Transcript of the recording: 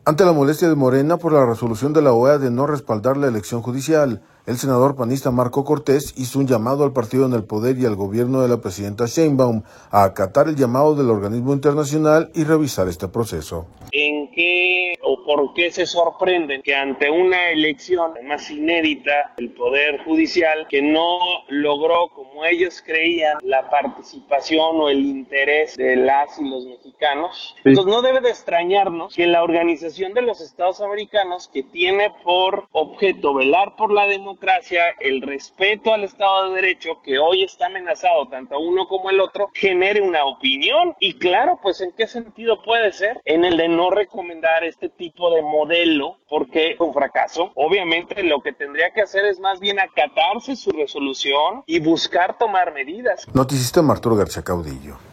Ante la molestia de Morena por la resolución de la OEA de no respaldar la elección judicial, el senador panista Marco Cortés hizo un llamado al partido en el poder y al gobierno de la presidenta Sheinbaum a acatar el llamado del organismo internacional y revisar este proceso. ¿En qué o por qué se sorprenden que ante una elección más inédita el Poder Judicial, que no logró, como ellos creían, la participación o el interés de las y los mexicanos? Entonces no debe de extrañarnos que la Organización de los Estados Americanos, que tiene por objeto velar por la democracia, el respeto al Estado de Derecho, que hoy está amenazado tanto uno como el otro, genere una opinión. Y claro, pues ¿en qué sentido puede ser? En el de no recomendar este tipo de modelo, porque es un fracaso. Obviamente lo que tendría que hacer es más bien acatarse su resolución y buscar tomar medidas. Noticista Arturo García Caudillo.